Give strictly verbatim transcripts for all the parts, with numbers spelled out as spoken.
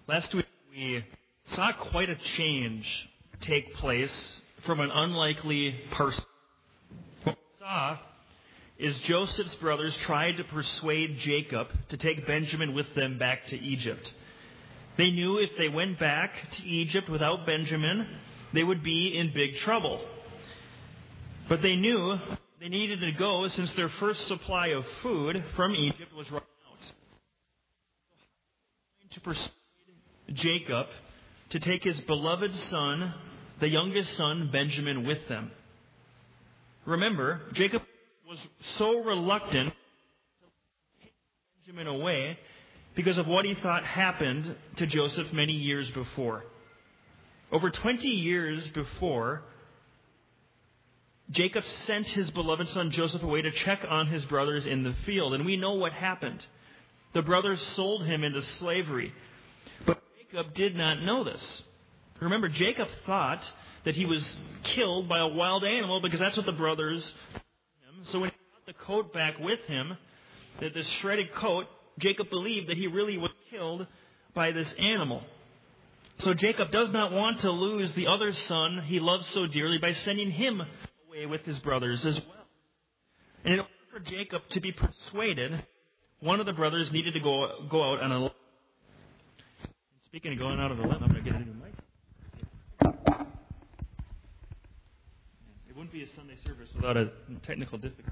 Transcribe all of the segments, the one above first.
Last week we saw quite a change take place from an unlikely person. What we saw is Joseph's brothers tried to persuade Jacob to take Benjamin with them back to Egypt. They knew if they went back to Egypt without Benjamin, they would be in big trouble. But they knew they needed to go since their first supply of food from Egypt was running out. To persuade Jacob to take his beloved son, the youngest son, Benjamin, with them. Remember, Jacob was so reluctant to take Benjamin away because of what he thought happened to Joseph many years before. Over twenty years before, Jacob sent his beloved son Joseph away to check on his brothers in the field. And we know what happened. The brothers sold him into slavery. But Jacob did not know this. Remember, Jacob thought that he was killed by a wild animal because that's what the brothers told him. So when he got the coat back with him, that this shredded coat, Jacob believed that he really was killed by this animal. So Jacob does not want to lose the other son he loves so dearly by sending him away with his brothers as well. And in order for Jacob to be persuaded, one of the brothers needed to go go out on a limb. Speaking of going out of a limb, I'm going to get a new mic. It wouldn't be a Sunday service without a technical difficulty.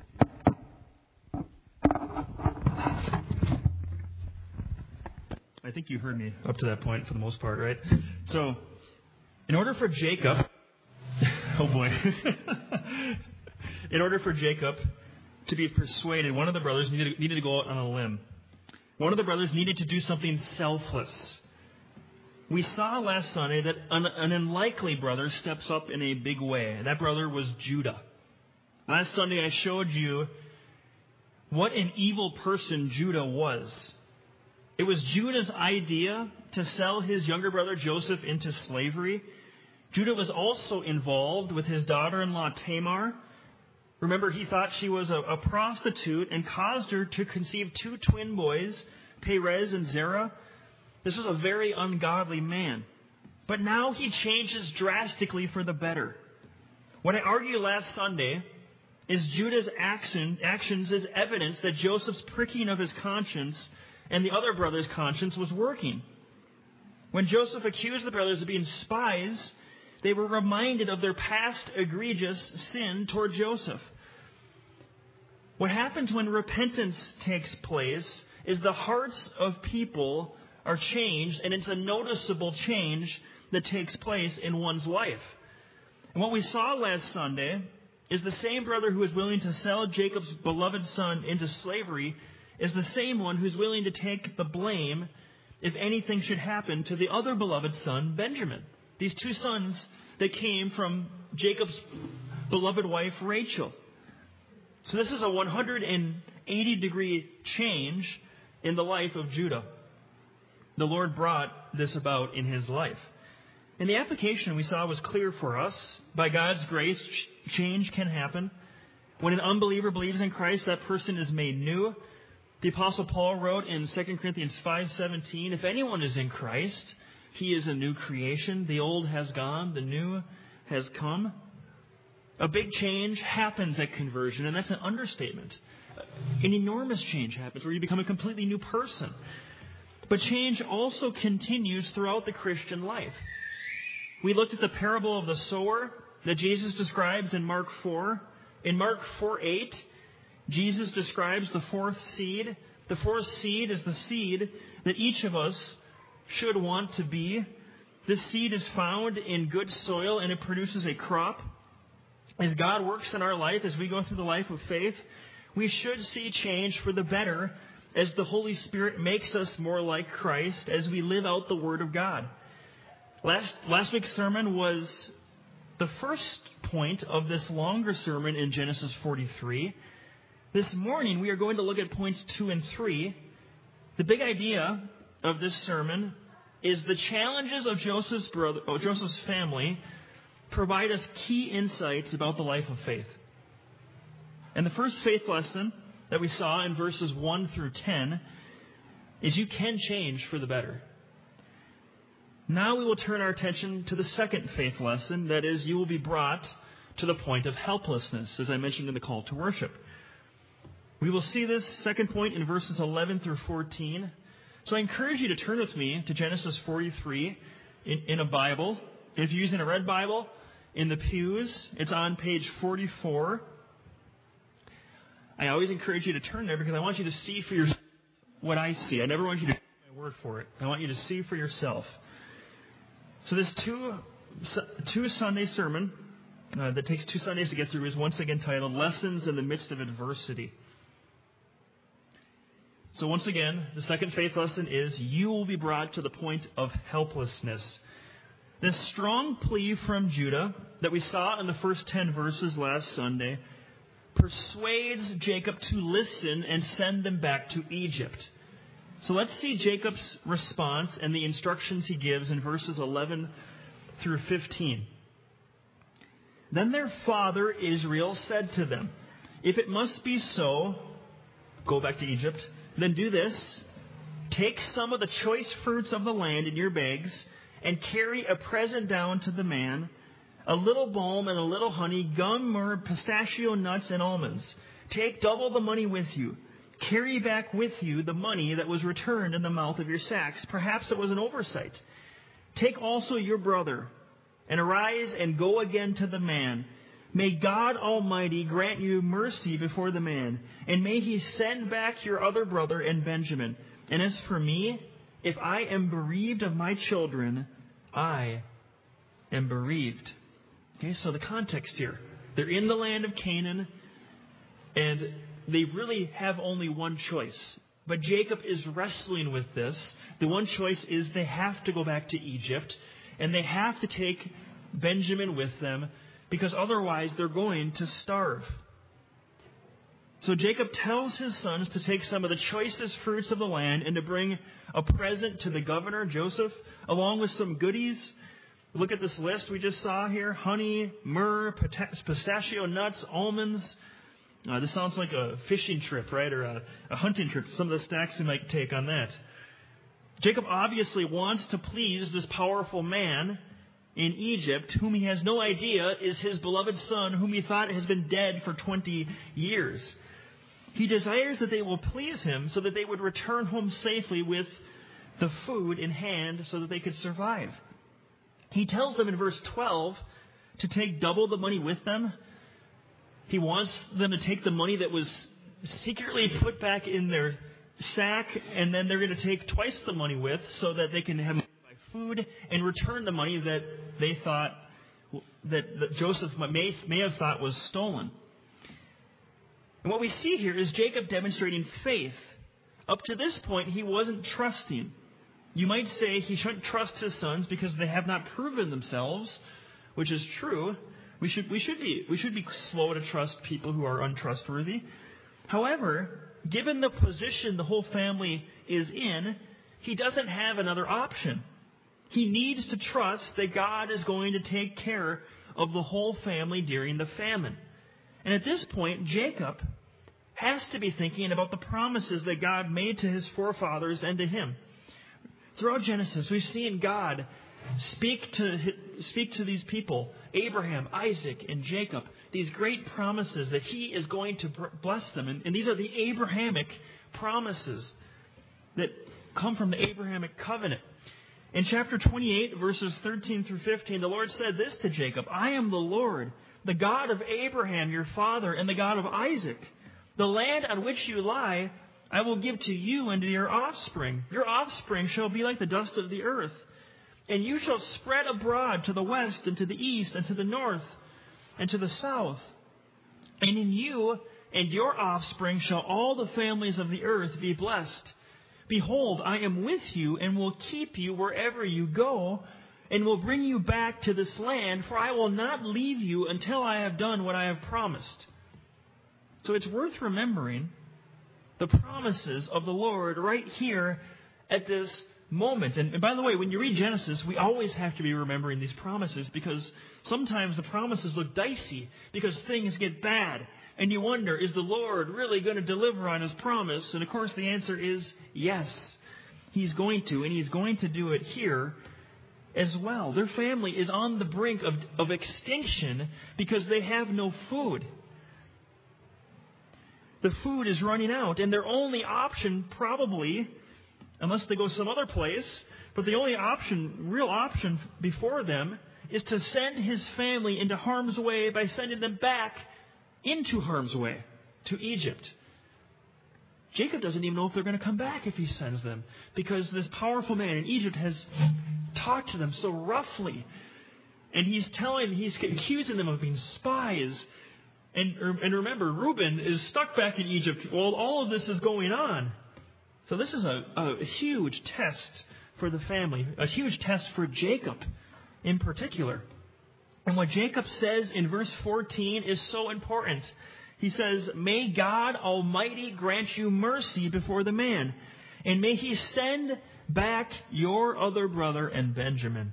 I think you heard me up to that point for the most part, right? So, in order for Jacob, oh boy, in order for Jacob to be persuaded, one of the brothers needed, needed to go out on a limb. One of the brothers needed to do something selfless. We saw last Sunday that an, an unlikely brother steps up in a big way. That brother was Judah. Last Sunday I showed you what an evil person Judah was. It was Judah's idea to sell his younger brother Joseph into slavery. Judah was also involved with his daughter-in-law Tamar. Remember, he thought she was a, a prostitute and caused her to conceive two twin boys, Perez and Zerah. This was a very ungodly man. But now he changes drastically for the better. What I argued last Sunday is Judah's action, actions is evidence that Joseph's pricking of his conscience and the other brother's conscience was working. When Joseph accused the brothers of being spies, they were reminded of their past egregious sin toward Joseph. What happens when repentance takes place is the hearts of people are changed, and it's a noticeable change that takes place in one's life. And what we saw last Sunday is the same brother who is willing to sell Jacob's beloved son into slavery is the same one who's willing to take the blame if anything should happen to the other beloved son, Benjamin. These two sons that came from Jacob's beloved wife, Rachel. So this is a one hundred eighty degree change in the life of Judah. The Lord brought this about in his life. And the application we saw was clear for us. By God's grace, change can happen. When an unbeliever believes in Christ, that person is made new. The Apostle Paul wrote in Second Corinthians five seventeen, if anyone is in Christ, he is a new creation. The old has gone, the new has come. A big change happens at conversion, and that's an understatement. An enormous change happens where you become a completely new person. But change also continues throughout the Christian life. We looked at the parable of the sower that Jesus describes in Mark four. In Mark four eight, Jesus describes the fourth seed. The fourth seed is the seed that each of us should want to be. This seed is found in good soil and it produces a crop. As God works in our life, as we go through the life of faith, we should see change for the better as the Holy Spirit makes us more like Christ as we live out the Word of God. Last, last week's sermon was the first point of this longer sermon in Genesis forty-three. This morning, we are going to look at points two and three. The big idea of this sermon is the challenges of Joseph's brother, or Joseph's family provide us key insights about the life of faith. And the first faith lesson that we saw in verses one through ten is you can change for the better. Now we will turn our attention to the second faith lesson, that is, you will be brought to the point of helplessness, as I mentioned in the call to worship. We will see this second point in verses eleven through fourteen. So I encourage you to turn with me to Genesis forty-three in, in a Bible. If you're using a red Bible, in the pews, it's on page forty-four. I always encourage you to turn there because I want you to see for yourself what I see. I never want you to take my word for it. I want you to see for yourself. So this two, two Sunday sermon uh, that takes two Sundays to get through is once again titled Lessons in the Midst of Adversity. So once again, the second faith lesson is you will be brought to the point of helplessness. This strong plea from Judah that we saw in the first ten verses last Sunday persuades Jacob to listen and send them back to Egypt. So let's see Jacob's response and the instructions he gives in verses eleven through fifteen. Then their father Israel said to them, "If it must be so, go back to Egypt, then do this. Take some of the choice fruits of the land in your bags and carry a present down to the man, a little balm and a little honey, gum, myrrh, pistachio nuts, and almonds. Take double the money with you. Carry back with you the money that was returned in the mouth of your sacks. Perhaps it was an oversight. Take also your brother, and arise and go again to the man. May God Almighty grant you mercy before the man, and may he send back your other brother and Benjamin. And as for me, if I am bereaved of my children, I am bereaved." Okay, so the context here. They're in the land of Canaan, and they really have only one choice. But Jacob is wrestling with this. The one choice is they have to go back to Egypt, and they have to take Benjamin with them, because otherwise they're going to starve. So Jacob tells his sons to take some of the choicest fruits of the land and to bring a present to the governor, Joseph, along with some goodies. Look at this list we just saw here. Honey, myrrh, pistachio nuts, almonds. Uh, this sounds like a fishing trip, right? Or a, a hunting trip. Some of the snacks you might take on that. Jacob obviously wants to please this powerful man in Egypt, whom he has no idea is his beloved son, whom he thought has been dead for twenty years. He desires that they will please him so that they would return home safely with the food in hand so that they could survive. He tells them in verse twelve to take double the money with them. He wants them to take the money that was secretly put back in their sack, and then they're going to take twice the money with so that they can have food and return the money that they thought, that, that Joseph may, may have thought was stolen. And what we see here is Jacob demonstrating faith. Up to this point, he wasn't trusting. You might say he shouldn't trust his sons because they have not proven themselves, which is true. We should, we should be, we should be slow to trust people who are untrustworthy. However, given the position the whole family is in, he doesn't have another option. He needs to trust that God is going to take care of the whole family during the famine. And at this point, Jacob has to be thinking about the promises that God made to his forefathers and to him. Throughout Genesis, we've seen God speak to speak to these people, Abraham, Isaac, and Jacob, these great promises that he is going to bless them. And, and these are the Abrahamic promises that come from the Abrahamic covenant. In chapter twenty-eight, verses thirteen through fifteen, the Lord said this to Jacob, "I am the Lord, the God of Abraham, your father, and the God of Isaac. The land on which you lie, I will give to you and to your offspring. Your offspring shall be like the dust of the earth. And you shall spread abroad to the west and to the east and to the north and to the south. And in you and your offspring shall all the families of the earth be blessed. Behold, I am with you and will keep you wherever you go and will bring you back to this land, for I will not leave you until I have done what I have promised." So it's worth remembering the promises of the Lord right here at this moment. And, and by the way, when you read Genesis, we always have to be remembering these promises because sometimes the promises look dicey because things get bad. And you wonder, is the Lord really going to deliver on his promise? And of course the answer is yes. He's going to, and he's going to do it here as well. Their family is on the brink of, of extinction because they have no food. The food is running out, and their only option probably, unless they go some other place, but the only option, real option before them is to send his family into harm's way by sending them back into harm's way to Egypt. Jacob doesn't even know if they're going to come back if he sends them, because this powerful man in Egypt has talked to them so roughly. And he's telling, he's accusing them of being spies. And, and remember, Reuben is stuck back in Egypt while all of this is going on. So this is a, a huge test for the family, a huge test for Jacob in particular. And what Jacob says in verse fourteen is so important. He says, "May God Almighty grant you mercy before the man, and may he send back your other brother and Benjamin."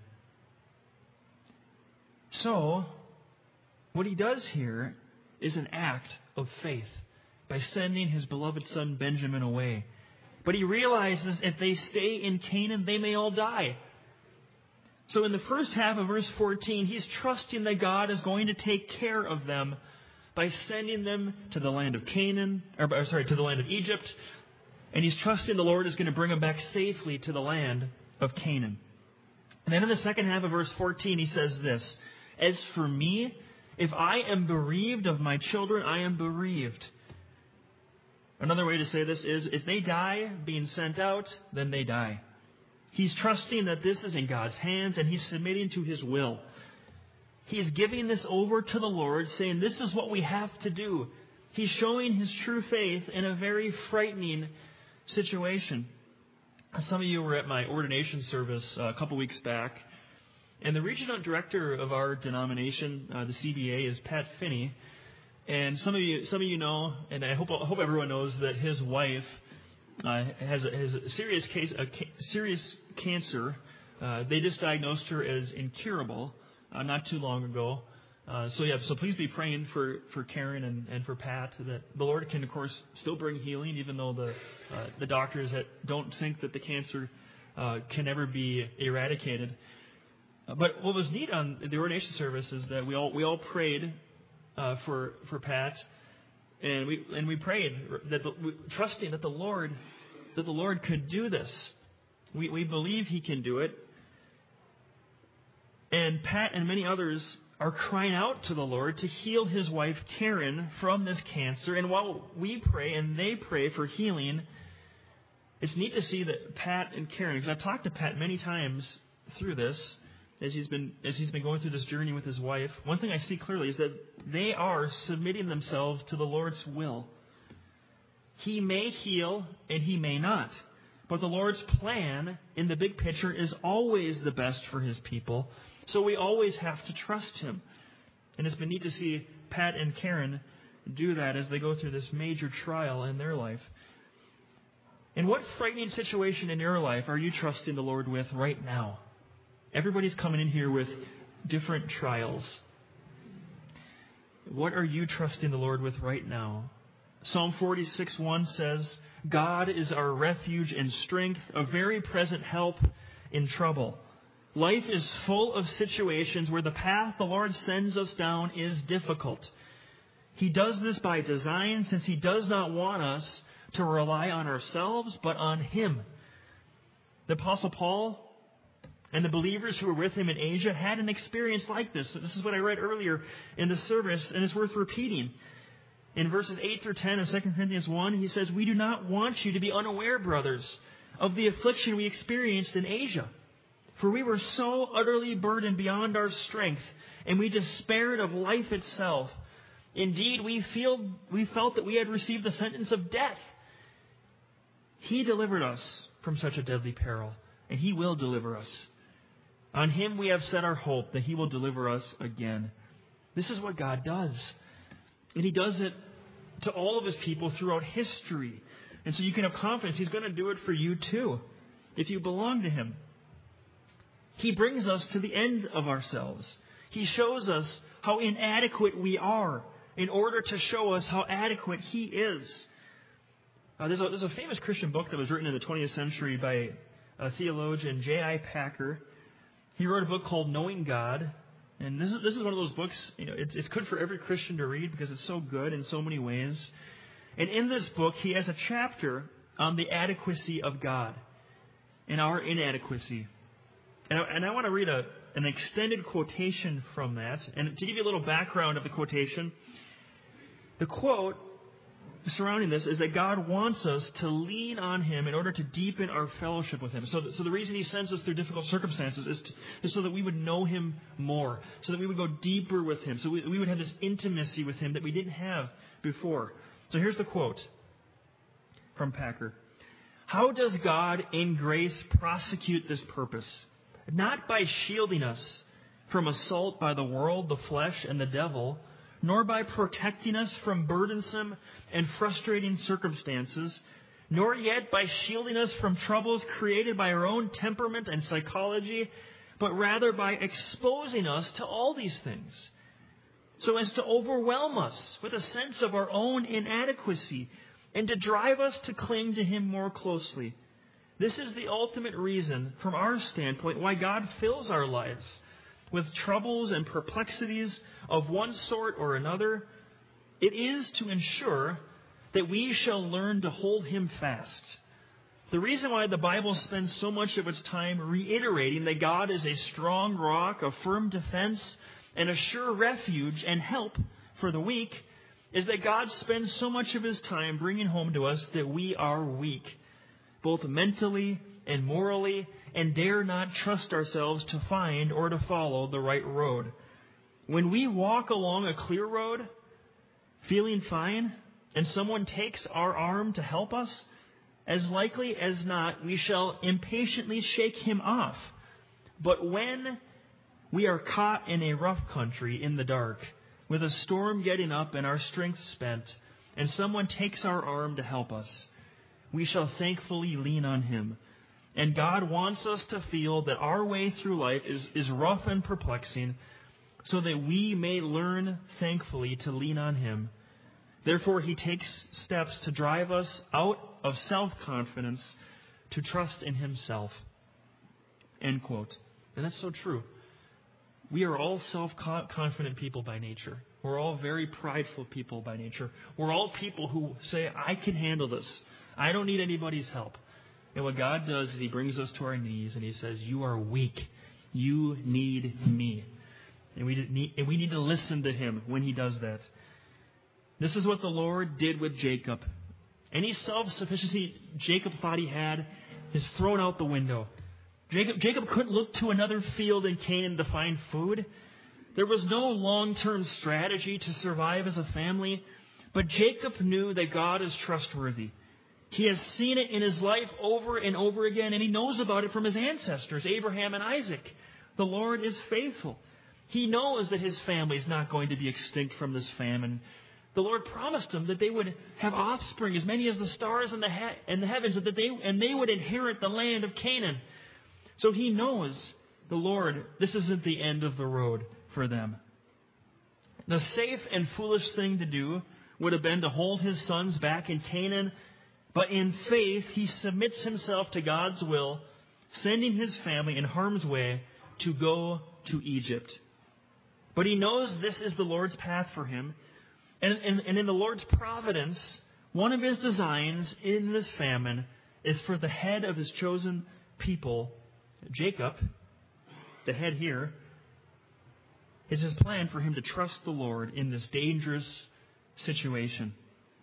So, what he does here is an act of faith by sending his beloved son Benjamin away. But he realizes if they stay in Canaan, they may all die. So in the first half of verse fourteen, he's trusting that God is going to take care of them by sending them to the land of Canaan, or sorry, to the land of Egypt. And he's trusting the Lord is going to bring them back safely to the land of Canaan. And then in the second half of verse fourteen, he says this, "As for me, if I am bereaved of my children, I am bereaved." Another way to say this is, if they die being sent out, then they die. He's trusting that this is in God's hands, and he's submitting to his will. He's giving this over to the Lord, saying, this is what we have to do. He's showing his true faith in a very frightening situation. Some of you were at my ordination service a couple weeks back, and the regional director of our denomination, uh, the C B A, is Pat Finney. And some of you, some of you know, and I hope I hope everyone knows that his wife uh, has, a, has a serious case, a ca- serious cancer. Uh, they just diagnosed her as incurable uh, not too long ago. Uh, so yeah, so please be praying for, for Karen and, and for Pat that the Lord can, of course, still bring healing, even though the uh, the doctors that don't think that the cancer uh, can ever be eradicated. Uh, but what was neat on the ordination service is that we all we all prayed uh, for for Pat, and we and we prayed that the, we, trusting that the Lord that the Lord could do this. We we believe He can do it. And Pat and many others are crying out to the Lord to heal his wife Karen from this cancer. And while we pray and they pray for healing, it's neat to see that Pat and Karen, because I've talked to Pat many times through this, as he's been as he's been going through this journey with his wife, one thing I see clearly is that they are submitting themselves to the Lord's will. He may heal and He may not. But the Lord's plan in the big picture is always the best for His people. So we always have to trust Him. And it's been neat to see Pat and Karen do that as they go through this major trial in their life. In what frightening situation in your life are you trusting the Lord with right now? Everybody's coming in here with different trials. What are you trusting the Lord with right now? Psalm forty-six one says, God is our refuge and strength, a very present help in trouble. Life is full of situations where the path the Lord sends us down is difficult. He does this by design, since He does not want us to rely on ourselves, but on Him. The Apostle Paul and the believers who were with him in Asia had an experience like this. This is what I read earlier in the service, and it's worth repeating. In verses eight through ten of Second Corinthians one, he says, "We do not want you to be unaware, brothers, of the affliction we experienced in Asia. For we were so utterly burdened beyond our strength, and we despaired of life itself. Indeed, we feel we felt that we had received the sentence of death. He delivered us from such a deadly peril, and He will deliver us. On Him we have set our hope that He will deliver us again." This is what God does. And He does it to all of His people throughout history. And so you can have confidence He's going to do it for you too, if you belong to Him. He brings us to the end of ourselves. He shows us how inadequate we are in order to show us how adequate He is. Uh, there's, a, there's a famous Christian book that was written in the twentieth century by a theologian, J I Packer. He wrote a book called Knowing God. And this is this is one of those books, you know, it's, it's good for every Christian to read because it's so good in so many ways. And in this book, he has a chapter on the adequacy of God and our inadequacy. And I, and I want to read a, an extended quotation from that. And to give you a little background of the quotation, the quote surrounding this is that God wants us to lean on Him in order to deepen our fellowship with Him. So, so the reason He sends us through difficult circumstances is, to, is so that we would know Him more, so that we would go deeper with Him, so we, we would have this intimacy with Him that we didn't have before. So here's the quote from Packer. How does God in grace prosecute this purpose? Not by shielding us from assault by the world, the flesh, and the devil, nor by protecting us from burdensome and frustrating circumstances, nor yet by shielding us from troubles created by our own temperament and psychology, but rather by exposing us to all these things, so as to overwhelm us with a sense of our own inadequacy and to drive us to cling to Him more closely. This is the ultimate reason, from our standpoint, why God fills our lives with troubles and perplexities of one sort or another. It is to ensure that we shall learn to hold Him fast. The reason why the Bible spends so much of its time reiterating that God is a strong rock, a firm defense, and a sure refuge and help for the weak is that God spends so much of His time bringing home to us that we are weak, both mentally and morally, and dare not trust ourselves to find or to follow the right road. When we walk along a clear road, feeling fine, and someone takes our arm to help us, as likely as not, we shall impatiently shake him off. But when we are caught in a rough country in the dark, with a storm getting up and our strength spent, and someone takes our arm to help us, we shall thankfully lean on Him. And God wants us to feel that our way through life is, is rough and perplexing, so that we may learn thankfully to lean on Him. Therefore, He takes steps to drive us out of self-confidence to trust in Himself. End quote. And that's so true. We are all self-confident people by nature. We're all very prideful people by nature. We're all people who say, I can handle this. I don't need anybody's help. And what God does is He brings us to our knees and He says, you are weak. You need me. And we need, and we need to listen to Him when He does that. This is what the Lord did with Jacob. Any self-sufficiency Jacob thought he had is thrown out the window. Jacob, Jacob couldn't look to another field in Canaan to find food. There was no long-term strategy to survive as a family. But Jacob knew that God is trustworthy. He has seen it in his life over and over again, and he knows about it from his ancestors, Abraham and Isaac. The Lord is faithful. He knows that his family is not going to be extinct from this famine. The Lord promised him that they would have offspring, as many as the stars in the, he- in the heavens, that they, and they would inherit the land of Canaan. So he knows the Lord, this isn't the end of the road for them. The safe and foolish thing to do would have been to hold his sons back in Canaan, but in faith he submits himself to God's will, sending his family in harm's way to go to Egypt. But he knows this is the Lord's path for him. And, and, and in the Lord's providence, one of His designs in this famine is for the head of His chosen people, Jacob, the head here, it's His plan for him to trust the Lord in this dangerous situation.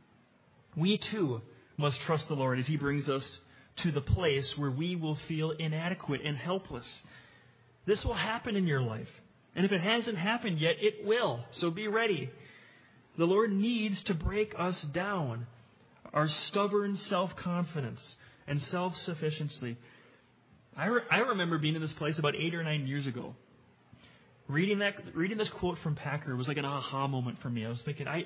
We too must trust the Lord as He brings us to the place where we will feel inadequate and helpless. This will happen in your life. And if it hasn't happened yet, it will. So be ready. The Lord needs to break us down, our stubborn self-confidence and self-sufficiency. I, re- I remember being in this place about eight or nine years ago. Reading that, reading this quote from Packer was like an aha moment for me. I was thinking, I,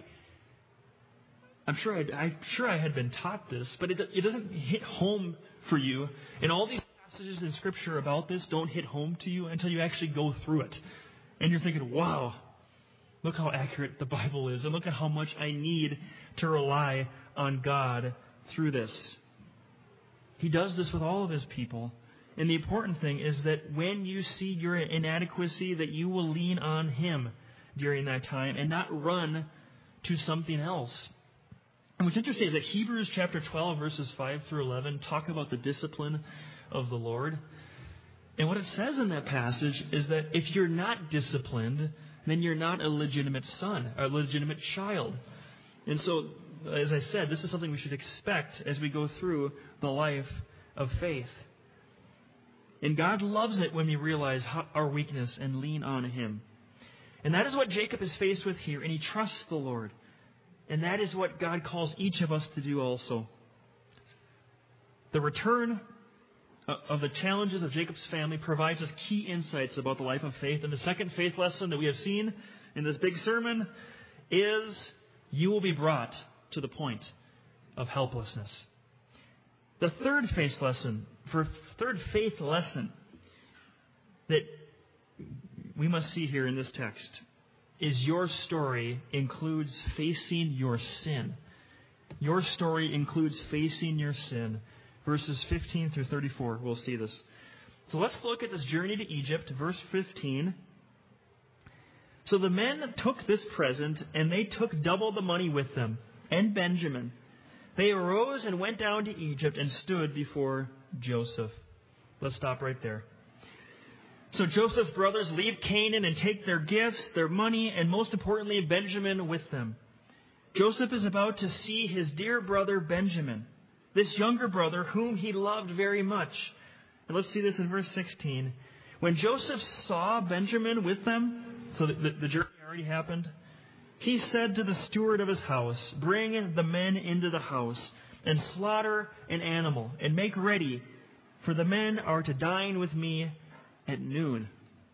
I'm sure I, I'm sure I had been taught this, but it, it doesn't hit home for you. And all these passages in Scripture about this don't hit home to you until you actually go through it, and you're thinking, wow. Look how accurate the Bible is, and look at how much I need to rely on God through this. He does this with all of His people. And the important thing is that when you see your inadequacy, that you will lean on Him during that time and not run to something else. And what's interesting is that Hebrews chapter twelve, verses five through eleven, talk about the discipline of the Lord. And what it says in that passage is that if you're not disciplined, then you're not a legitimate son, a legitimate child. And so, as I said, this is something we should expect as we go through the life of faith. And God loves it when we realize our weakness and lean on Him. And that is what Jacob is faced with here, and he trusts the Lord. And that is what God calls each of us to do also. The return of the challenges of Jacob's family provides us key insights about the life of faith. And the second faith lesson that we have seen in this big sermon is you will be brought to the point of helplessness. The third faith lesson, for third faith lesson that we must see here in this text is your story includes facing your sin. Your story includes facing your sin. Verses fifteen through thirty-four, we'll see this. So let's look at this journey to Egypt, verse fifteen. So the men took this present, and they took double the money with them, and Benjamin. They arose and went down to Egypt and stood before Joseph. Let's stop right there. So Joseph's brothers leave Canaan and take their gifts, their money, and most importantly, Benjamin with them. Joseph is about to see his dear brother Benjamin, this younger brother whom he loved very much. And let's see this in verse sixteen. When Joseph saw Benjamin with them, so the, the, the journey already happened, he said to the steward of his house, "Bring the men into the house and slaughter an animal and make ready, for the men are to dine with me at noon."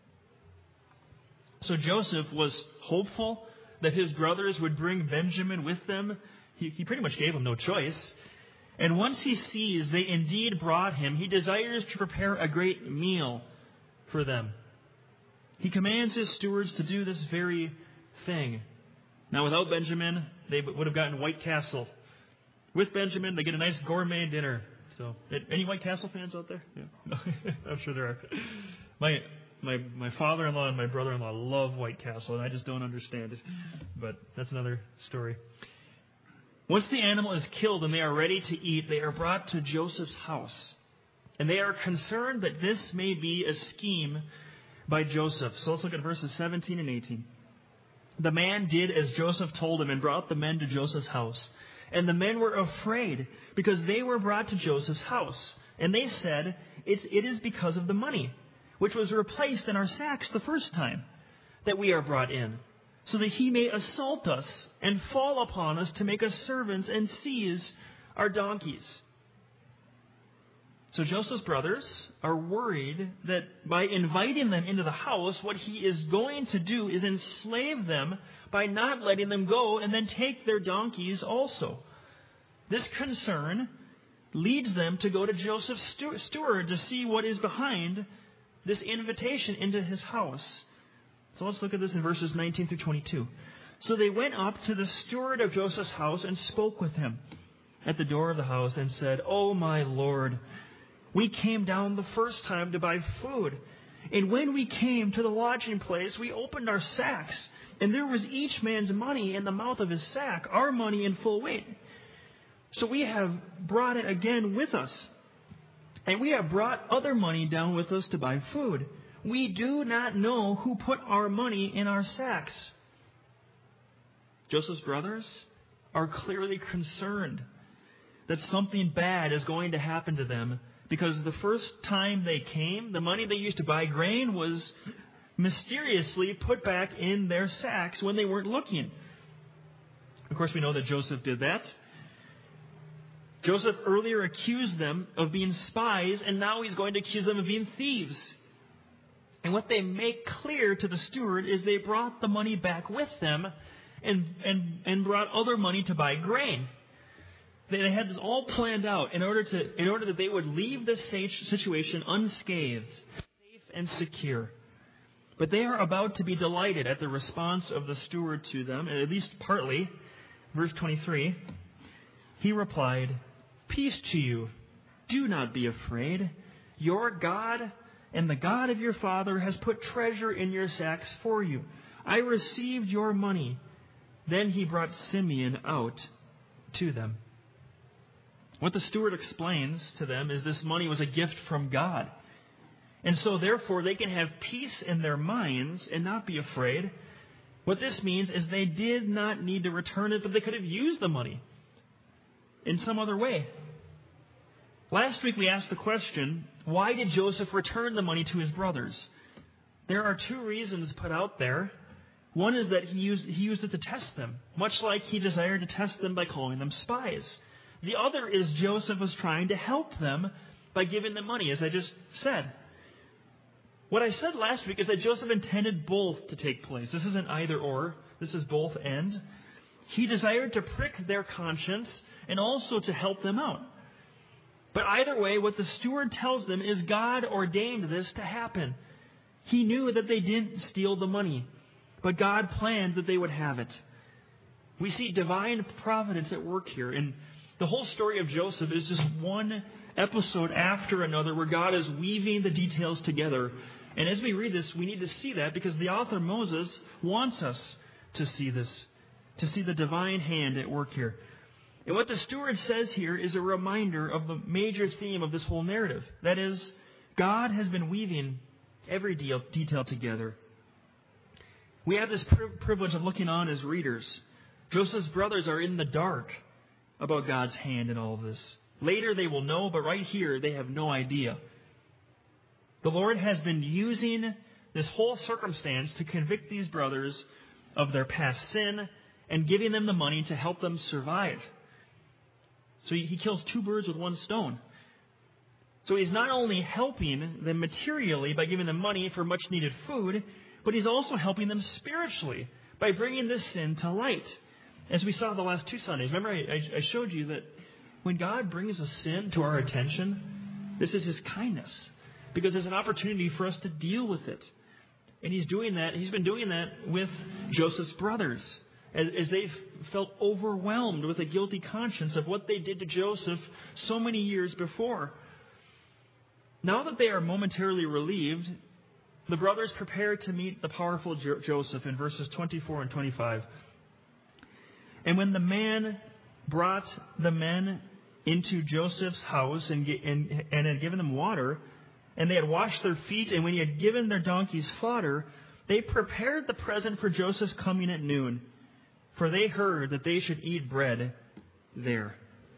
So Joseph was hopeful that his brothers would bring Benjamin with them. He, he pretty much gave them no choice. And once he sees they indeed brought him, he desires to prepare a great meal for them. He commands his stewards to do this very thing. Now, without Benjamin, they would have gotten White Castle. With Benjamin, they get a nice gourmet dinner. So, any White Castle fans out there? Yeah. I'm sure there are. My my my father-in-law and my brother-in-law love White Castle, and I just don't understand it. But that's another story. Once the animal is killed and they are ready to eat, they are brought to Joseph's house. And they are concerned that this may be a scheme by Joseph. So let's look at verses seventeen and eighteen. The man did as Joseph told him and brought the men to Joseph's house. And the men were afraid because they were brought to Joseph's house. And they said, it's, it is because of the money, which was replaced in our sacks the first time, that we are brought in, so that he may assault us and fall upon us to make us servants and seize our donkeys. So Joseph's brothers are worried that by inviting them into the house, what he is going to do is enslave them by not letting them go and then take their donkeys also. This concern leads them to go to Joseph's steward to see what is behind this invitation into his house. So let's look at this in verses nineteen through twenty-two. So they went up to the steward of Joseph's house and spoke with him at the door of the house and said, "Oh, my Lord, we came down the first time to buy food. And when we came to the lodging place, we opened our sacks, and there was each man's money in the mouth of his sack, our money in full weight. So we have brought it again with us. And we have brought other money down with us to buy food. We do not know who put our money in our sacks." Joseph's brothers are clearly concerned that something bad is going to happen to them, because the first time they came, the money they used to buy grain was mysteriously put back in their sacks when they weren't looking. Of course, we know that Joseph did that. Joseph earlier accused them of being spies, and now he's going to accuse them of being thieves. And what they make clear to the steward is they brought the money back with them and, and, and brought other money to buy grain. They had this all planned out in order to, in order that they would leave this situation unscathed, safe and secure. But they are about to be delighted at the response of the steward to them, at least partly. Verse twenty-three, he replied, "Peace to you. Do not be afraid. Your God and the God of your father has put treasure in your sacks for you. I received your money." Then he brought Simeon out to them. What the steward explains to them is this money was a gift from God. And so therefore they can have peace in their minds and not be afraid. What this means is they did not need to return it, but they could have used the money in some other way. Last week we asked the question, why did Joseph return the money to his brothers? There are two reasons put out there. One is that he used, he used it to test them, much like he desired to test them by calling them spies. The other is Joseph was trying to help them by giving them money, as I just said. What I said last week is that Joseph intended both to take place. This isn't either or. This is both and. He desired to prick their conscience and also to help them out. But either way, what the steward tells them is God ordained this to happen. He knew that they didn't steal the money, but God planned that they would have it. We see divine providence at work here. And the whole story of Joseph is just one episode after another where God is weaving the details together. And as we read this, we need to see that because the author Moses wants us to see this, to see the divine hand at work here. And what the steward says here is a reminder of the major theme of this whole narrative. That is, God has been weaving every deal, detail together. We have this pri- privilege of looking on as readers. Joseph's brothers are in the dark about God's hand in all of this. Later they will know, but right here they have no idea. The Lord has been using this whole circumstance to convict these brothers of their past sin and giving them the money to help them survive. So he, he kills two birds with one stone. So he's not only helping them materially by giving them money for much needed food, but he's also helping them spiritually by bringing this sin to light. As we saw the last two Sundays, remember I, I showed you that when God brings a sin to our attention, this is His kindness, because there's an opportunity for us to deal with it. And He's doing that. He's been doing that with Joseph's brothers as, as they've felt overwhelmed with a guilty conscience of what they did to Joseph so many years before. Now that they are momentarily relieved, the brothers prepare to meet the powerful jo- Joseph in verses twenty-four and twenty-five. And when the man brought the men into Joseph's house and, and, and had given them water, and they had washed their feet, and when he had given their donkeys fodder, they prepared the present for Joseph's coming at noon, for they heard that they should eat bread there.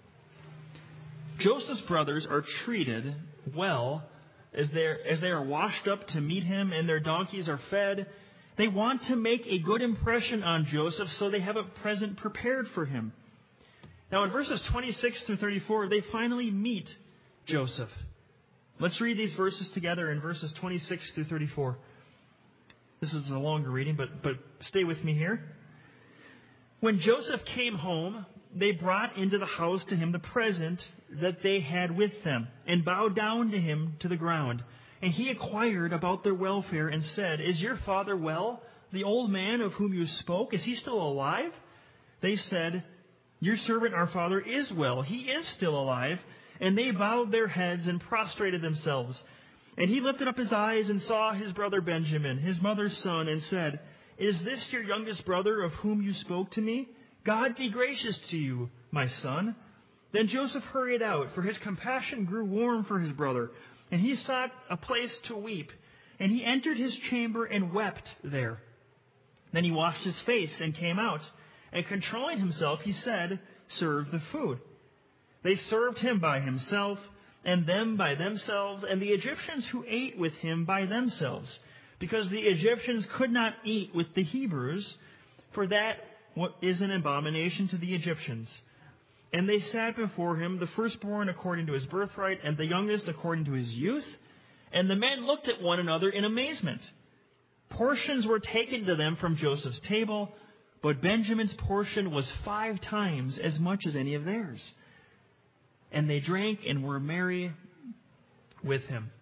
Joseph's brothers are treated well as, as they are washed up to meet him and their donkeys are fed. They want to make a good impression on Joseph, so they have a present prepared for him. Now in verses twenty-six through thirty-four, they finally meet Joseph. Let's read these verses together in verses twenty-six through thirty-four. This is a longer reading, but, but stay with me here. When Joseph came home, they brought into the house to him the present that they had with them, and bowed down to him to the ground. And he inquired about their welfare and said, "Is your father well? The old man of whom you spoke, is he still alive?" They said, "Your servant, our father, is well. He is still alive." And they bowed their heads and prostrated themselves. And he lifted up his eyes and saw his brother Benjamin, his mother's son, and said, "Is this your youngest brother of whom you spoke to me? God be gracious to you, my son." Then Joseph hurried out, for his compassion grew warm for his brother. And he sought a place to weep. And he entered his chamber and wept there. Then he washed his face and came out. And controlling himself, he said, "Serve the food." They served him by himself, and them by themselves, and the Egyptians who ate with him by themselves, because the Egyptians could not eat with the Hebrews, for that is an abomination to the Egyptians. And they sat before him, the firstborn according to his birthright, and the youngest according to his youth. And the men looked at one another in amazement. Portions were taken to them from Joseph's table, but Benjamin's portion was five times as much as any of theirs. And they drank and were merry with him.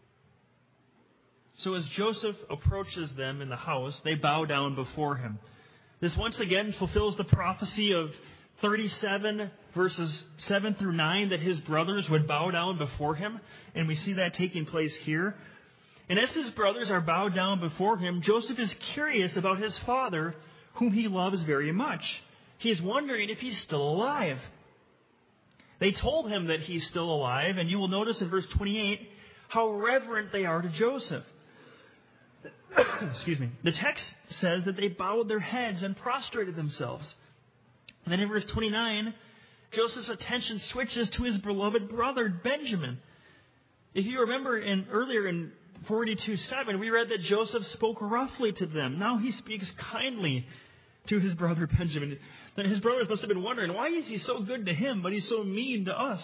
So as Joseph approaches them in the house, they bow down before him. This once again fulfills the prophecy of thirty-seven, verses seven through nine, that his brothers would bow down before him. And we see that taking place here. And as his brothers are bowed down before him, Joseph is curious about his father, whom he loves very much. He is wondering if he's still alive. They told him that he's still alive, and you will notice in verse twenty-eight how reverent they are to Joseph. Excuse me. The text says that they bowed their heads and prostrated themselves. And then in verse twenty-nine, Joseph's attention switches to his beloved brother, Benjamin. If you remember in earlier in forty-two seven, we read that Joseph spoke roughly to them. Now he speaks kindly to his brother Benjamin. Then his brothers must have been wondering, why is he so good to him, but he's so mean to us?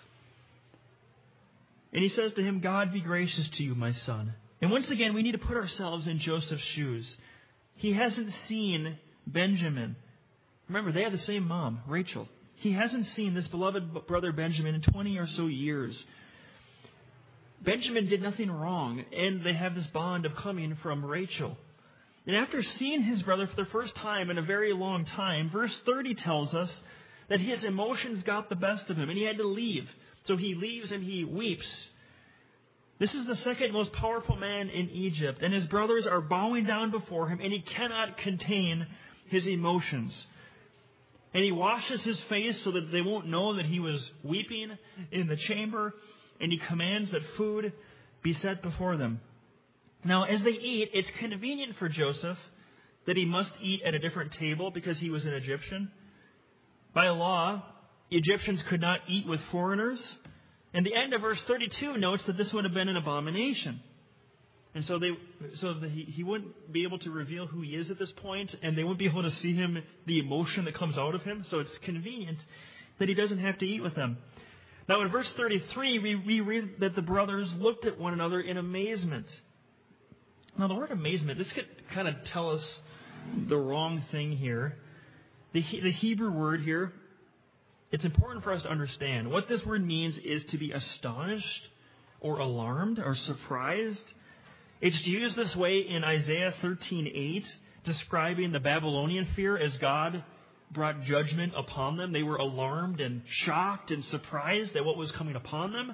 And he says to him, God be gracious to you, my son. And once again, we need to put ourselves in Joseph's shoes. He hasn't seen Benjamin. Remember, they have the same mom, Rachel. He hasn't seen this beloved brother Benjamin in twenty or so years. Benjamin did nothing wrong, and they have this bond of coming from Rachel. And after seeing his brother for the first time in a very long time, verse thirty tells us that his emotions got the best of him, and he had to leave. So he leaves and he weeps. This is the second most powerful man in Egypt, and his brothers are bowing down before him, and he cannot contain his emotions. And he washes his face so that they won't know that he was weeping in the chamber, and he commands that food be set before them. Now, as they eat, it's convenient for Joseph that he must eat at a different table because he was an Egyptian. By law, Egyptians could not eat with foreigners. And the end of verse thirty-two notes that this would have been an abomination. And so they, so that he, he wouldn't be able to reveal who he is at this point, and they wouldn't be able to see him, the emotion that comes out of him. So it's convenient that he doesn't have to eat with them. Now, in verse thirty-three, we, we read that the brothers looked at one another in amazement. Now, the word amazement, this could kind of tell us the wrong thing here. The, the Hebrew word here, it's important for us to understand. What this word means is to be astonished or alarmed or surprised. It's used this way in Isaiah thirteen eight, describing the Babylonian fear as God brought judgment upon them. They were alarmed and shocked and surprised at what was coming upon them.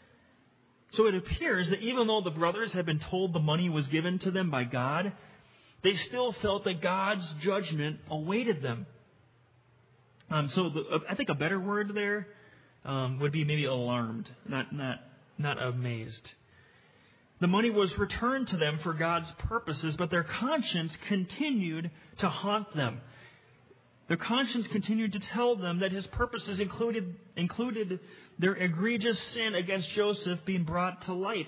So it appears that even though the brothers had been told the money was given to them by God, they still felt that God's judgment awaited them. Um, so the, I think a better word there um, would be maybe alarmed, not not not amazed. The money was returned to them for God's purposes, but their conscience continued to haunt them. Their conscience continued to tell them that his purposes included included their egregious sin against Joseph being brought to light.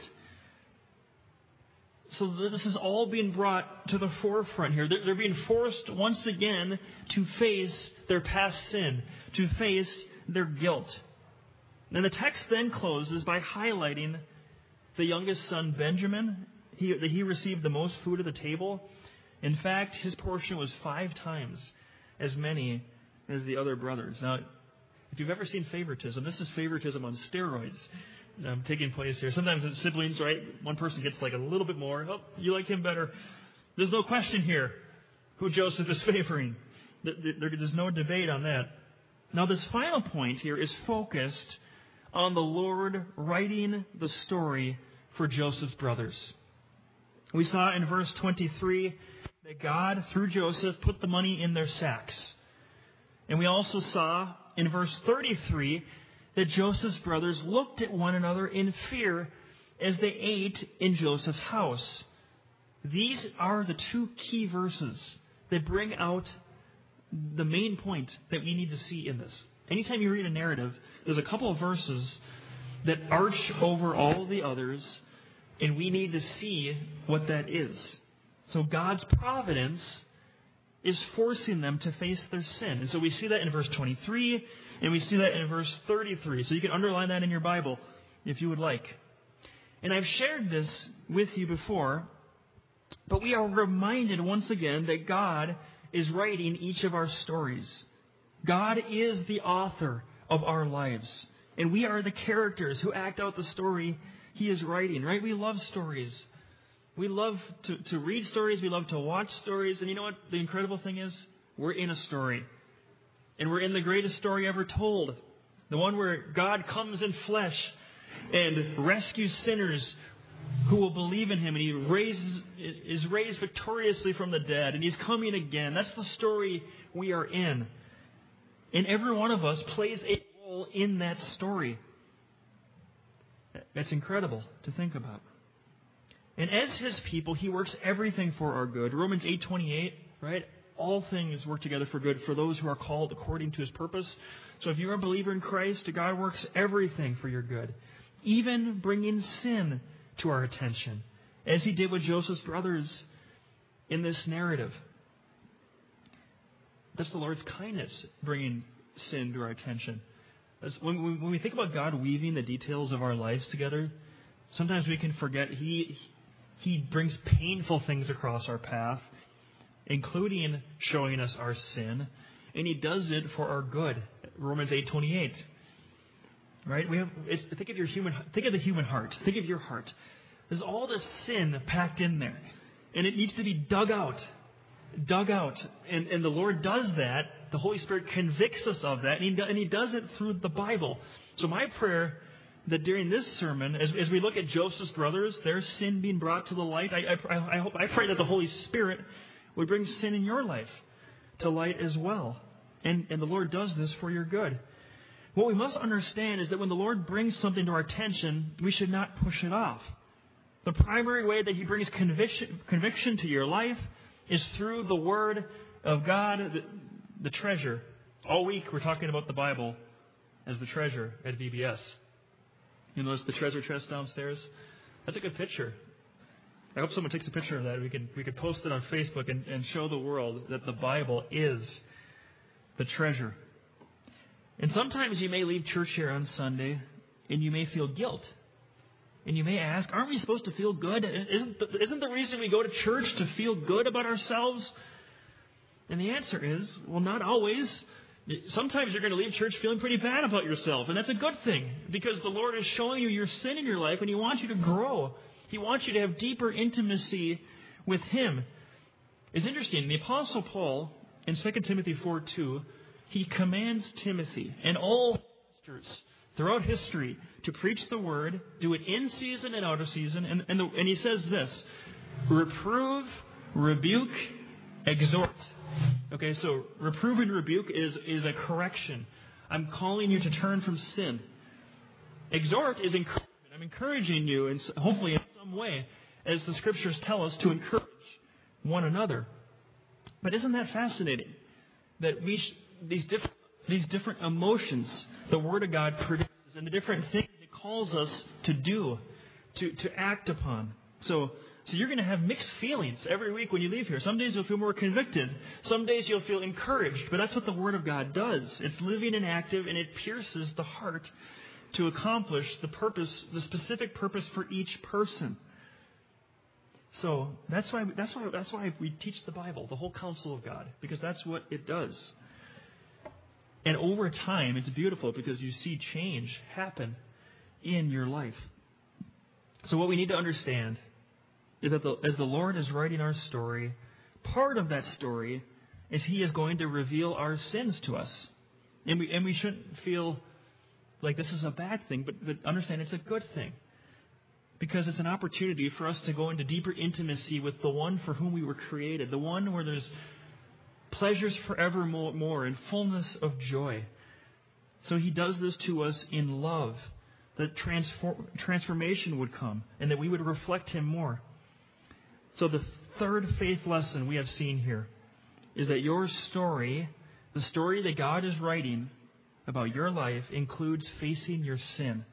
So this is all being brought to the forefront here. They're being forced once again to face their past sin, to face their guilt. And the text then closes by highlighting the youngest son, Benjamin. He, that he received the most food at the table. In fact, his portion was five times as many as the other brothers. Now, if you've ever seen favoritism, this is favoritism on steroids um, taking place here. Sometimes it's siblings, right? One person gets like a little bit more. Oh, you like him better. There's no question here who Joseph is favoring. There's no debate on that. Now, this final point here is focused on the Lord writing the story for Joseph's brothers. We saw in verse twenty-three that God, through Joseph, put the money in their sacks. And we also saw in verse thirty-three that Joseph's brothers looked at one another in fear as they ate in Joseph's house. These are the two key verses that bring out the main point that we need to see in this. Anytime you read a narrative, there's a couple of verses that arch over all the others, and we need to see what that is. So God's providence is forcing them to face their sin. And so we see that in verse twenty-three, and we see that in verse thirty-three. So you can underline that in your Bible if you would like. And I've shared this with you before, but we are reminded once again that God is writing each of our stories. God is the author of our lives, and we are the characters who act out the story He is writing, right? We love stories. We love to, to read stories. We love to watch stories. And you know what the incredible thing is? We're in a story. And we're in the greatest story ever told. The one where God comes in flesh and rescues sinners who will believe in Him. And He raises, is raised victoriously from the dead. And He's coming again. That's the story we are in. And every one of us plays a role in that story. That's incredible to think about. And as His people, He works everything for our good. Romans eight twenty-eight, right? All things work together for good for those who are called according to His purpose. So if you're a believer in Christ, God works everything for your good, even bringing sin to our attention, as He did with Joseph's brothers in this narrative. That's the Lord's kindness, bringing sin to our attention. When we think about God weaving the details of our lives together, sometimes we can forget He He brings painful things across our path, including showing us our sin, and He does it for our good. Romans eight twenty-eight. Right? We have. It's, think of your human. Think of the human heart. Think of your heart. There's all this sin packed in there, and it needs to be dug out, dug out. And and the Lord does that. The Holy Spirit convicts us of that, and He and He does it through the Bible. So my prayer that during this sermon, as as we look at Joseph's brothers, their sin being brought to the light, I I, I hope I pray that the Holy Spirit would bring sin in your life to light as well, and and the Lord does this for your good. What we must understand is that when the Lord brings something to our attention, we should not push it off. The primary way that He brings conviction, conviction to your life is through the Word of God, the, the treasure. All week we're talking about the Bible as the treasure at V B S. You notice the treasure chest downstairs? That's a good picture. I hope someone takes a picture of that. We could, we could post it on Facebook and, and show the world that the Bible is the treasure. And sometimes you may leave church here on Sunday and you may feel guilt. And you may ask, aren't we supposed to feel good? Isn't the, isn't the reason we go to church to feel good about ourselves? And the answer is, well, not always. Sometimes you're going to leave church feeling pretty bad about yourself. And that's a good thing, because the Lord is showing you your sin in your life and He wants you to grow. He wants you to have deeper intimacy with Him. It's interesting. The Apostle Paul, in Second Timothy four two, he commands Timothy and all pastors throughout history to preach the Word, do it in season and out of season. And, and, the, and he says this: reprove, rebuke, exhort. Okay, so reprove and rebuke is, is a correction. I'm calling you to turn from sin. Exhort is encouragement. I'm encouraging you, in, hopefully in some way, as the Scriptures tell us, to encourage one another. But isn't that fascinating? That we sh- these different these different emotions the Word of God produces, and the different things it calls us to do, to, to act upon. So, so you're going to have mixed feelings every week when you leave here. Some days you'll feel more convicted. Some days you'll feel encouraged. But that's what the Word of God does. It's living and active, and it pierces the heart to accomplish the purpose, the specific purpose for each person. So that's why that's why that's why we teach the Bible, the whole counsel of God, because that's what it does. And over time, it's beautiful because you see change happen in your life. So what we need to understand is that the, as the Lord is writing our story, part of that story is He is going to reveal our sins to us. And we and we shouldn't feel like this is a bad thing, but, but understand it's a good thing. Because it's an opportunity for us to go into deeper intimacy with the one for whom we were created, the one where there's pleasures forevermore and fullness of joy. So He does this to us in love, that transform, transformation would come and that we would reflect Him more. So the third faith lesson we have seen here is that your story, the story that God is writing about your life, includes facing your sin.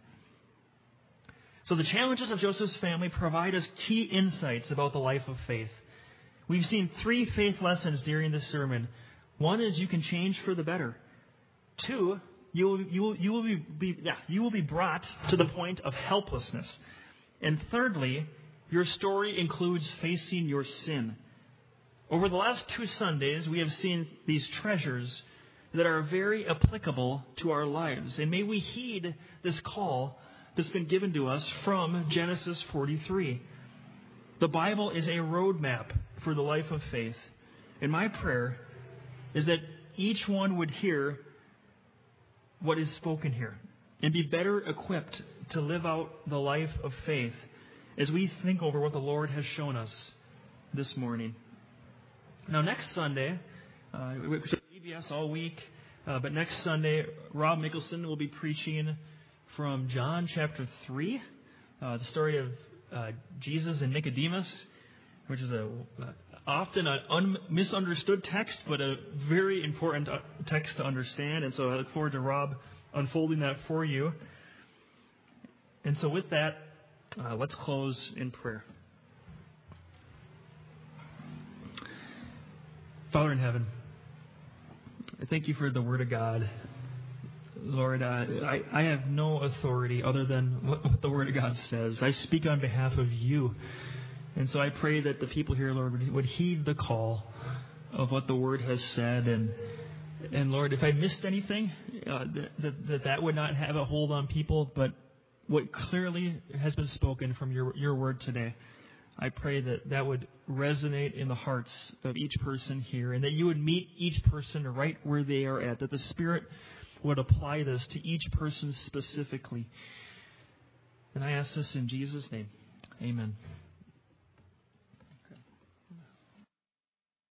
So the challenges of Joseph's family provide us key insights about the life of faith. We've seen three faith lessons during this sermon. One is you can change for the better. Two, you will, you will, you will be, be yeah, you will be brought to the point of helplessness. And thirdly, your story includes facing your sin. Over the last two Sundays, we have seen these treasures that are very applicable to our lives. And may we heed this call that's been given to us from Genesis forty-three. The Bible is a roadmap for the life of faith. And my prayer is that each one would hear what is spoken here and be better equipped to live out the life of faith as we think over what the Lord has shown us this morning. Now, next Sunday, uh, we're E B S all week, uh, but next Sunday, Rob Mickelson will be preaching from John chapter three, uh, the story of uh, Jesus and Nicodemus, which is a uh, often an un- misunderstood text, but a very important uh, text to understand. And so I look forward to Rob unfolding that for you. And so with that, uh, let's close in prayer. Father in heaven, I thank you for the Word of God. Lord, uh, I, I have no authority other than what, what the Word of God says. I speak on behalf of you. And so I pray that the people here, Lord, would, would heed the call of what the Word has said. And, and Lord, if I missed anything, uh, that, that that would not have a hold on people. But what clearly has been spoken from your, your Word today, I pray that that would resonate in the hearts of each person here, and that you would meet each person right where they are at, that the Spirit would apply this to each person specifically. And I ask this in Jesus' name. Amen.